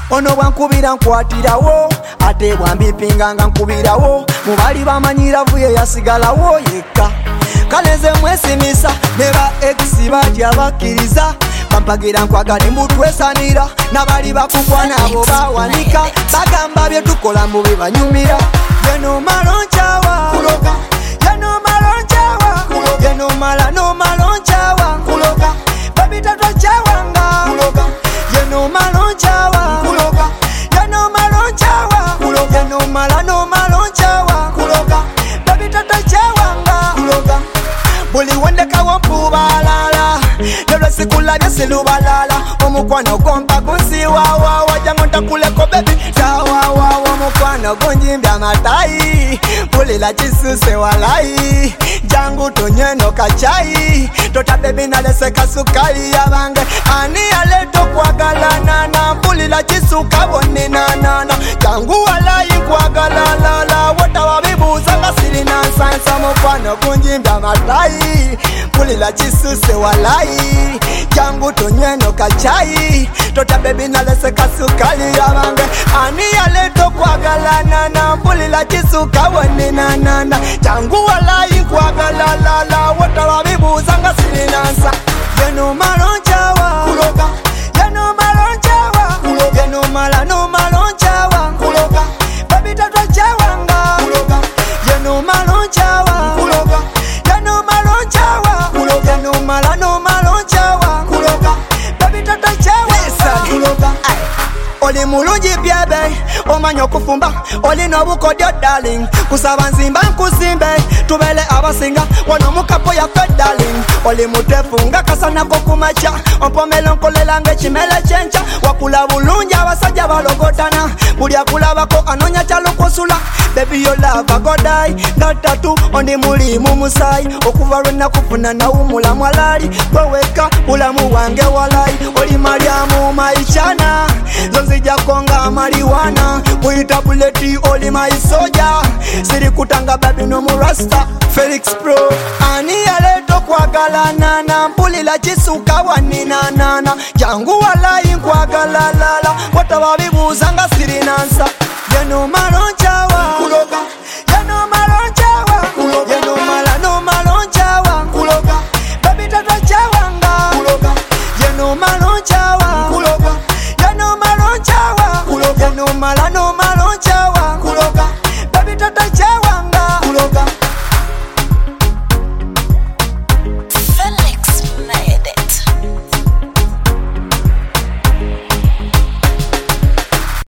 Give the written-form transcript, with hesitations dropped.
ono bwankubira nkwatirawo ate bwambipinga nga nkubirawo mubali bamanyira vuye yasigalawo yekka kale nze mwesimisa ne ba ex batya bakkiriza bampagira nkwagale mbutwesanira nabali bakugwa nabo bawanika bagamba bye tukola mu bibanyumira yeno malonchawa kuloka yeno malonchawa kuloka yeno mala no malonchawa kuloka babita twachawanga kuloka yeno malonchawa kuloka yeno malonchawa kuloka yeno mala no malonchawa kuloka babita twachawanga kuloka buli wendeka wampubalala lelo sikulabye silubalala omukwano gompa kunsiwawa wajango ntakuleko bebi tawawawa omukwano gonjimbya matayi pulila chisuse walayi jangu tonyeno kachayi tota bebi naleseka sukali yabange ani aleto kwagalanana pulila chisuka bonenanana jangu walayi kwagalalala wota wabibuza nga sirina nsansa omukwano gonjimbya matayi pulila chisuse walayi jangu tonyeno kachayi tota bebi naleseka sukali yabange ani aleto kwagalanana pulila chisuka bonenanana jangu walayi kwagalalala wota wabibuza nga sirina nsa yeno malonchawa kuloka yeno malonchawa kuloka yeno mala no malonchawa kuloka babita twachawanga kuloka yeno malonchawa kuloka yeno malonchawa kuloka yeno mala no malonchawa kuloka babita twachawanga kuloka oli mulungi byebe omanyi okufumba oli n'obukodyo darling kusaba nzimba nkusimbe tubele abasinga wano mukapo yaffe darling oli mutefu nga kasana kokumacha ompomelo nkolela ng'ekimele kyenkya wakula bulungi abasajja balogotana buli akulabako anonya kyalokusula baby your love agodai natatu ondi mulimu musayi okuva lwe nakufuna nawumula mwalali gweweka bulamu wange walayi oli Mariamu maichana zonzija konga mariwana kuita buleti oli maisoja siri kutanga baby no murasta Felix Pro ani aleto kwagalanana mpulila chisuka waninanana jangu walayi nkwagalalala wata babibuza nga sirinansa yeno malonchawa kuloka yeno malonchawa kuloka yeno mala no malonchawa kuloka babita twachawanga kuloka yeno malonchawa kuloka yeno malonchawa kuloka yeno mala no malonchawa